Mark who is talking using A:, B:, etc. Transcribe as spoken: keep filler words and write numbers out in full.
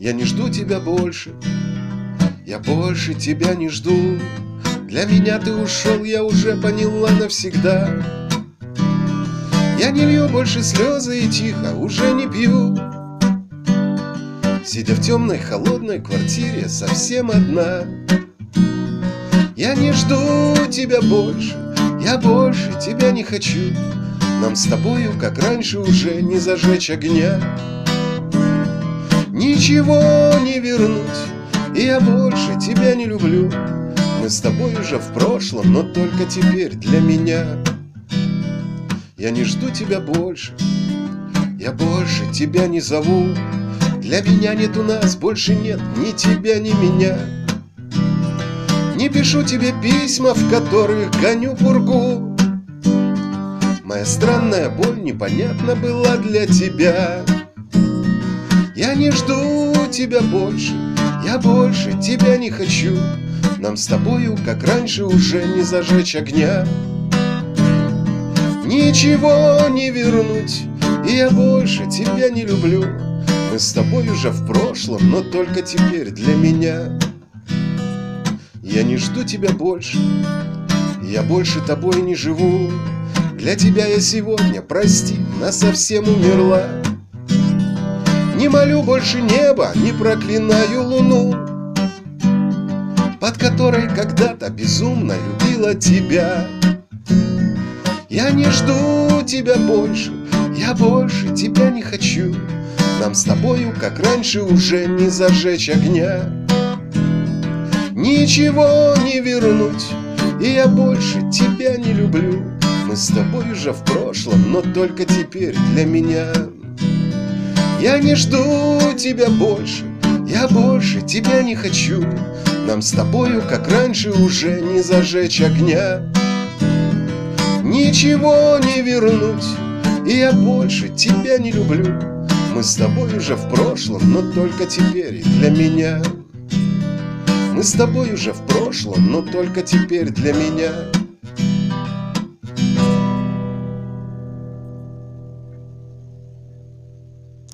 A: Я не жду тебя больше, я больше тебя не жду. Для меня ты ушел, я уже поняла навсегда. Я не лью больше слезы и тихо уже не пью, сидя в темной холодной квартире совсем одна. Я не жду тебя больше, я больше тебя не хочу. Нам с тобою, как раньше, уже не зажечь огня. Ничего не вернуть, и я больше тебя не люблю. Мы с тобой уже в прошлом, но только теперь для меня. Я не жду тебя больше, я больше тебя не зову. Для меня нет у нас, больше нет ни тебя, ни меня. Не пишу тебе письма, в которых гоню пургу. Моя странная боль непонятна была для тебя. Я не жду тебя больше, я больше тебя не хочу. Нам с тобою, как раньше, уже не зажечь огня. Ничего не вернуть, и я больше тебя не люблю. Мы с тобой уже в прошлом, но только теперь для меня. Я не жду тебя больше, я больше тобой не живу. Для тебя я сегодня, прости, насовсем умерла. Не молю больше неба, не проклинаю луну, под которой когда-то безумно любила тебя. Я не жду тебя больше, я больше тебя не хочу. Нам с тобою, как раньше, уже не зажечь огня. Ничего не вернуть, и я больше тебя не люблю. Мы с тобой уже в прошлом, но только теперь для меня. Я не жду тебя больше, я больше тебя не хочу. Нам с тобою, как раньше, уже не зажечь огня. Ничего не вернуть, и я больше тебя не люблю. Мы с тобой уже в прошлом, но только теперь для меня. Мы с тобой уже в прошлом, но только теперь для меня.